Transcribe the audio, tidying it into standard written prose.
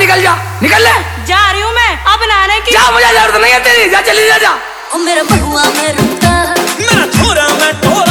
निकल जा, निकल ले। जा रही हूँ मैं अब नहाने की। जा, मुझे जरूरत नहीं है तेरी, जा चली जा। ओ मेरा बहुआ मैं रुका, मेरा छोरा मैं टोरा।